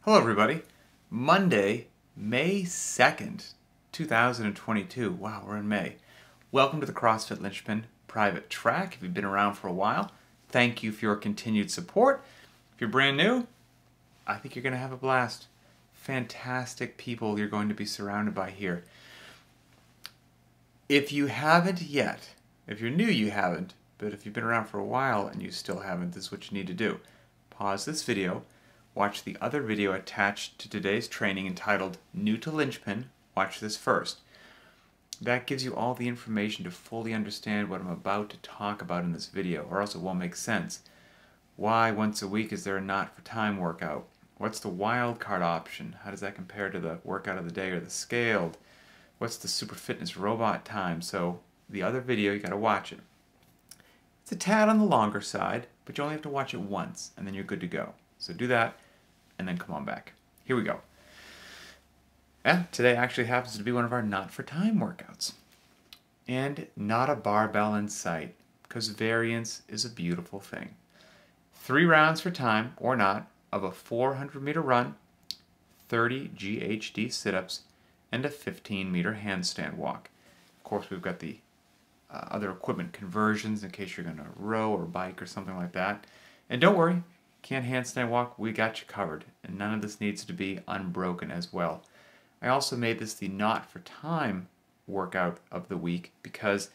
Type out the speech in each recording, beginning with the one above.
Hello everybody. Monday, May 2nd, 2022. Wow, we're in May. Welcome to the CrossFit Linchpin Private Track. If you've been around for a while, thank you for your continued support. If you're brand new, I think you're going to have a blast. Fantastic people you're going to be surrounded by here. If you haven't yet, if you're new you haven't, but if you've been around for a while and you still haven't, this is what you need to do. Pause this video. Watch the other video attached to today's training entitled New to Linchpin. Watch this first. That gives you all the information to fully understand what I'm about to talk about in this video, or else it won't make sense. Why once a week is there a not for time workout? What's the wild card option? How does that compare to the workout of the day or the scaled? What's the super fitness robot time? So the other video, you gotta watch it. It's a tad on the longer side, but you only have to watch it once and then you're good to go. So do that and then come on back. Here we go. And today actually happens to be one of our not for time workouts. And not a barbell in sight, because variance is a beautiful thing. 3 rounds for time, or not, of a 400-meter run, 30 GHD sit-ups, and a 15-meter handstand walk. Of course, we've got the other equipment conversions in case you're going to row or bike or something like that. And don't worry, can't handstand walk, we got you covered. And none of this needs to be unbroken as well. I also made this the not for time workout of the week because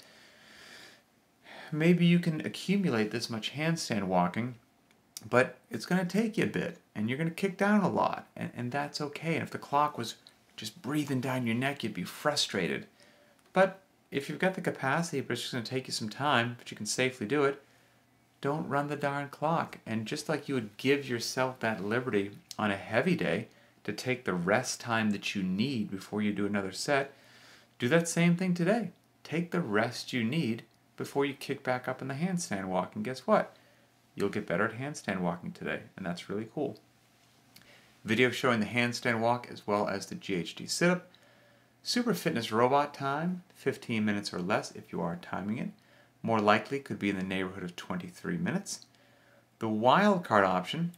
maybe you can accumulate this much handstand walking, but it's going to take you a bit and you're going to kick down a lot, and that's okay. And if the clock was just breathing down your neck, you'd be frustrated. But if you've got the capacity, but it's just going to take you some time, but you can safely do it, don't run the darn clock. And just like you would give yourself that liberty on a heavy day to take the rest time that you need before you do another set, do that same thing today. Take the rest you need before you kick back up in the handstand walk. And guess what? You'll get better at handstand walking today, and that's really cool. Video showing the handstand walk as well as the GHD sit-up. Super fitness robot time, 15 minutes or less if you are timing it. More likely could be in the neighborhood of 23 minutes. The wild card option,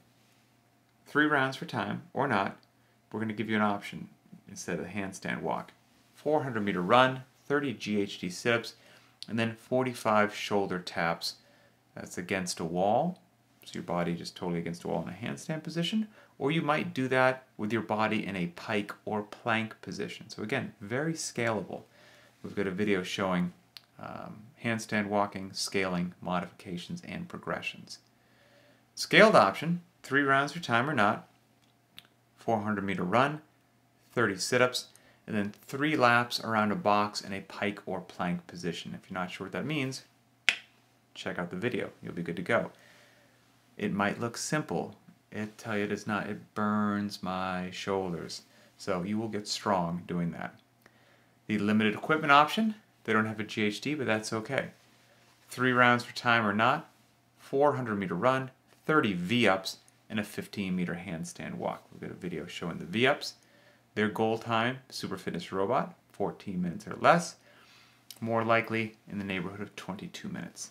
3 rounds for time, or not. We're going to give you an option instead of the handstand walk. 400-meter run, 30 GHD sit-ups, and then 45 shoulder taps. That's against a wall, so your body just totally against a wall in a handstand position. Or you might do that with your body in a pike or plank position. So again, very scalable. We've got a video showing handstand walking, scaling, modifications, and progressions. Scaled option, 3 rounds for time or not, 400-meter run, 30 sit-ups, and then 3 laps around a box in a pike or plank position. If you're not sure what that means, check out the video. You'll be good to go. It might look simple. I tell you it is not. It burns my shoulders. So you will get strong doing that. The limited equipment option, they don't have a GHD, but that's okay. 3 rounds for time or not, 400-meter run, 30 V-ups, and a 15-meter handstand walk. We've got a video showing the V-ups. Their goal time, super fitness robot, 14 minutes or less. More likely in the neighborhood of 22 minutes.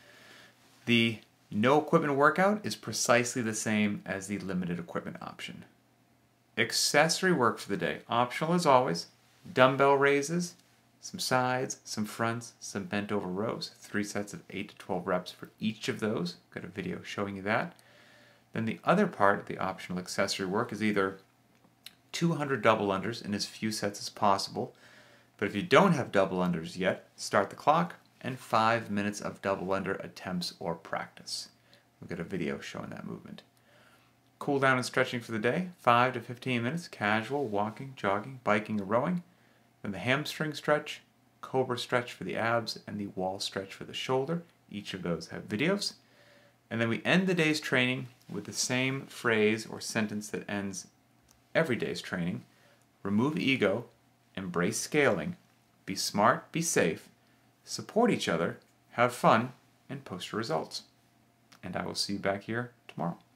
The no equipment workout is precisely the same as the limited equipment option. Accessory work for the day, optional as always. Dumbbell raises, some sides, some fronts, some bent over rows. 3 sets of 8 to 12 reps for each of those. Got a video showing you that. Then the other part of the optional accessory work is either 200 double unders in as few sets as possible. But if you don't have double unders yet, start the clock, and 5 minutes of double under attempts or practice. We've got a video showing that movement. Cool down and stretching for the day, 5 to 15 minutes, casual, walking, jogging, biking, or rowing. Then the hamstring stretch, cobra stretch for the abs, and the wall stretch for the shoulder. Each of those have videos. And then we end the day's training with the same phrase or sentence that ends every day's training. Remove ego, embrace scaling, be smart, be safe, support each other, have fun, and post your results. And I will see you back here tomorrow.